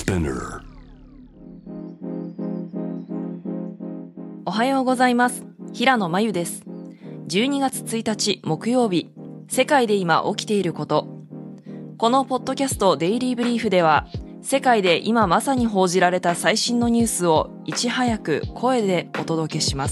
Spinner。 おはようございます。平野真由です。12月1日木曜日、世界で今起きていること。このポッドキャストデイリーブリーフでは、世界で今まさに報じられた最新のニュースをいち早く声でお届けします。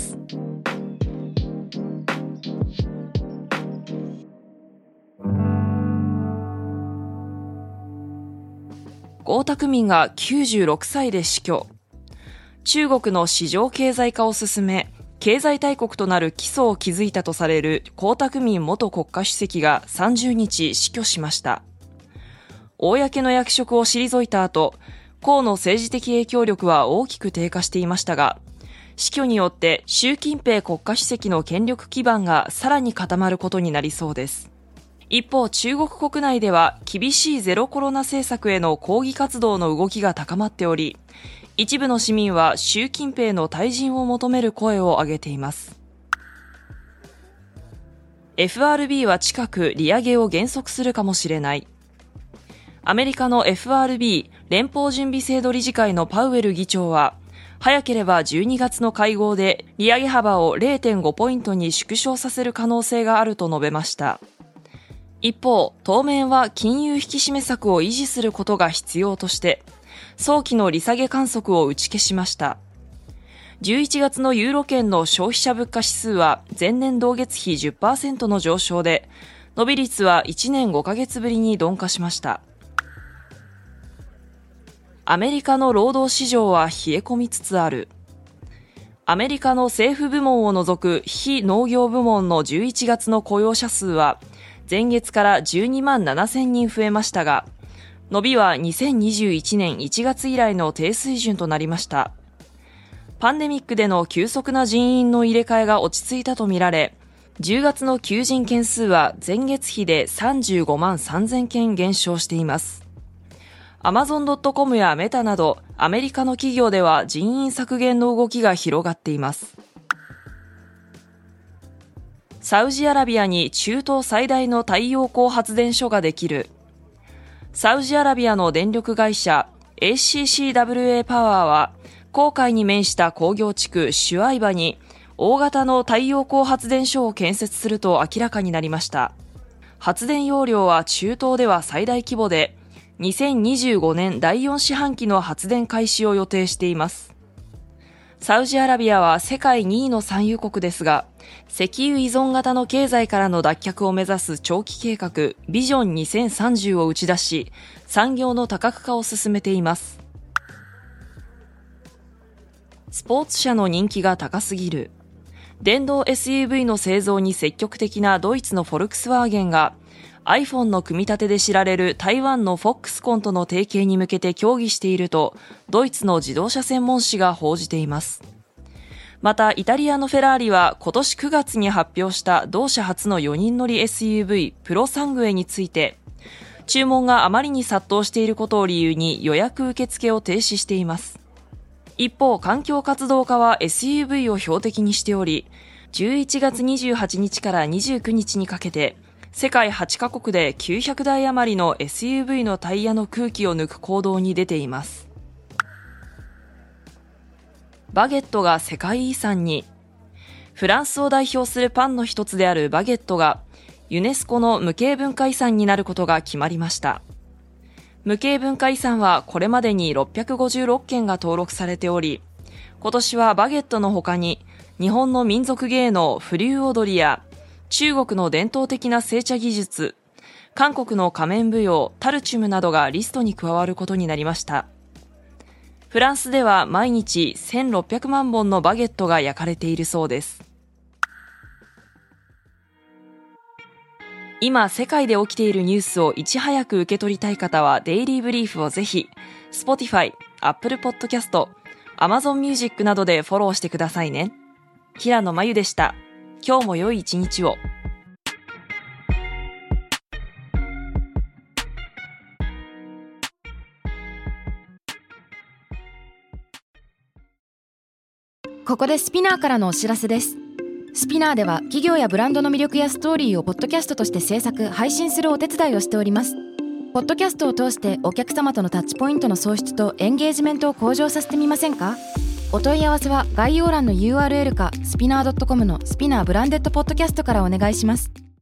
江沢民が96歳で死去。中国の市場経済化を進め、経済大国となる基礎を築いたとされる江沢民元国家主席が30日死去しました。公の役職を退いた後、江の政治的影響力は大きく低下していましたが、死去によって習近平国家主席の権力基盤がさらに固まることになりそうです。一方、中国国内では厳しいゼロコロナ政策への抗議活動の動きが高まっており、一部の市民は習近平の退陣を求める声を上げています。FRB は近く利上げを減速するかもしれない。アメリカの FRB 連邦準備制度理事会のパウエル議長は、早ければ12月の会合で利上げ幅を 0.5 ポイントに縮小させる可能性があると述べました。一方、当面は金融引き締め策を維持することが必要として、早期の利下げ観測を打ち消しました。11月のユーロ圏の消費者物価指数は前年同月比 10% の上昇で、伸び率は1年5ヶ月ぶりに鈍化しました。アメリカの労働市場は冷え込みつつある。アメリカの政府部門を除く非農業部門の11月の雇用者数は、前月から12万7000人増えましたが、伸びは2021年1月以来の低水準となりました。パンデミックでの急速な人員の入れ替えが落ち着いたとみられ、10月の求人件数は前月比で35万3000件減少しています。Amazon.com やメタなどアメリカの企業では人員削減の動きが広がっています。サウジアラビアに中東最大の太陽光発電所ができる。サウジアラビアの電力会社 ACCWA パワーは、紅海に面した工業地区シュアイバに大型の太陽光発電所を建設すると明らかになりました。発電容量は中東では最大規模で、2025年第4四半期の発電開始を予定しています。サウジアラビアは世界2位の産油国ですが、石油依存型の経済からの脱却を目指す長期計画ビジョン2030を打ち出し、産業の多角化を進めています。スポーツ車の人気が高すぎる。電動 SUV の製造に積極的なドイツのフォルクスワーゲンが、iPhone の組み立てで知られる台湾のフォックスコンとの提携に向けて協議していると、ドイツの自動車専門誌が報じています。また、イタリアのフェラーリは今年9月に発表した同社初の4人乗り SUV プロサングエについて、注文があまりに殺到していることを理由に予約受付を停止しています。一方、環境活動家は SUV を標的にしており、11月28日から29日にかけて、世界8カ国で900台余りの SUV のタイヤの空気を抜く行動に出ています。バゲットが世界遺産に。フランスを代表するパンの一つであるバゲットがユネスコの無形文化遺産になることが決まりました。無形文化遺産はこれまでに656件が登録されており、今年はバゲットの他に日本の民族芸能風流踊りや中国の伝統的な製茶技術、韓国の仮面舞踊タルチュムなどがリストに加わることになりました。フランスでは毎日1600万本のバゲットが焼かれているそうです。今世界で起きているニュースをいち早く受け取りたい方はデイリーブリーフをぜひ Spotify、Apple Podcast、Amazon Music などでフォローしてくださいね。平野真由でした。今日も良い一日を。 ここでスピナーからのお知らせです。スピナーでは企業やブランドの魅力やストーリーをポッドキャストとして制作・配信するお手伝いをしております。 ポッドキャストを通してお客様とのタッチポイントの創出とエンゲージメントを向上させてみませんか？お問い合わせは概要欄の URL かスピナー .com のスピナーブランデッドポッドキャストからお願いします。